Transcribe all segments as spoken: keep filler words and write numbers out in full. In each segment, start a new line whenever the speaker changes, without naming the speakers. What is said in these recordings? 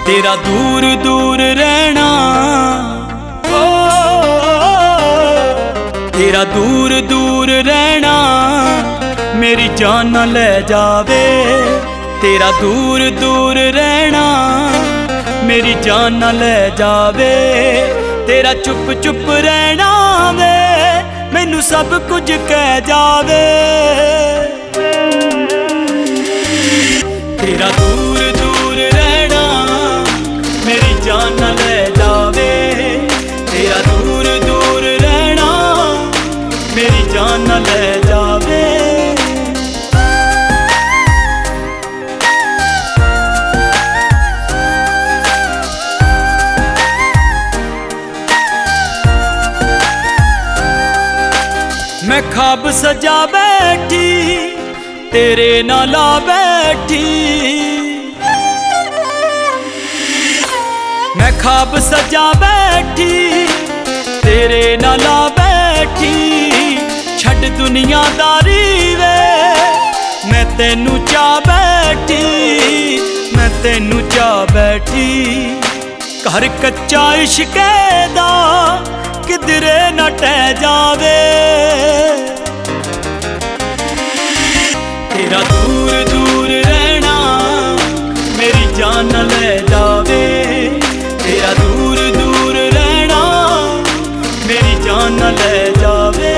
तेरा दूर दूर रहना, ओ तेरा दूर दूर रहना मेरी जान न ले जावे। तेरा दूर दूर रहना मेरी जान न ले जावे। तेरा चुप चुप रहना वे मैनू सब कुछ कह जावे। तेरा दूर दूर रहना मेरी जान न ले जावे। तेरा दूर दूर रहना मेरी जान न ले जावे। मैं ख्वाब सजा बैठी तेरे नाला बैठी। मैं ख्वाब सजा बैठी तेरे नाला बैठी। छड़ दुनियादारी वे मैं तेनू चा बैठी। मैं तेनू चा बैठी। घर कच्चा इश्के दा किधरे न टह जावे। तेरा दूर दूर रहना मेरी जान न ले जावे। तेरा दूर दूर रहना मेरी जान न ले जावे।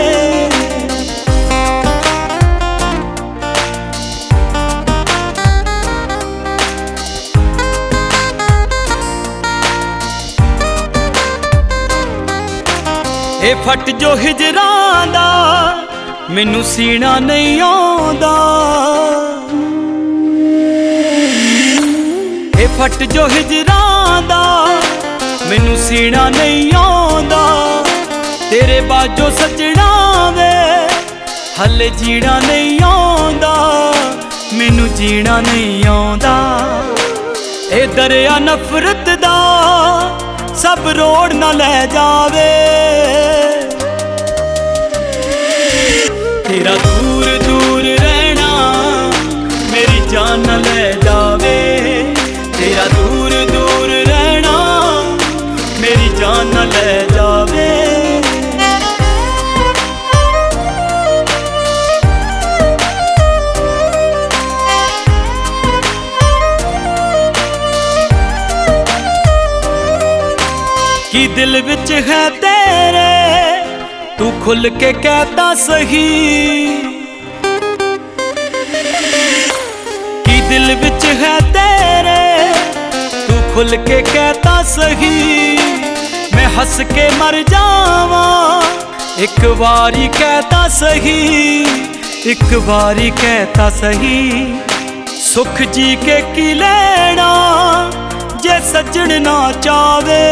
ए फट जो हिजरां दा मैनू सीना नहीं आंदा। ए फट जो हिजरां दा मैनू सीना नहीं आंदा। तेरे बाजो सजना वे हले जीना नहीं आंदा। मैनू जीना नहीं आंदा। ए दरिया नफरत दा सब रोड़ न ले जावे। तेरा दूर दूर रहना मेरी जान न ले जावे। तेरा दूर दूर रहना मेरी जान न ले जावे। कि दिल विच है तेरे तू खुल के कहता सही। कि दिल विच है तेरे तू खुल के कहता सही। मैं हंस के मर जावा एक बारी कहता सही। एक बारी कहता सही। सुख जी के की लेना जे सजन ना चावे।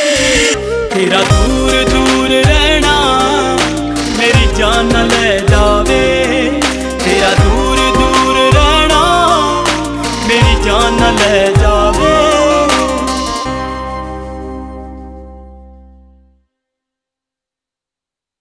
तेरा दूर दूर रहना मेरी जान न ले जा।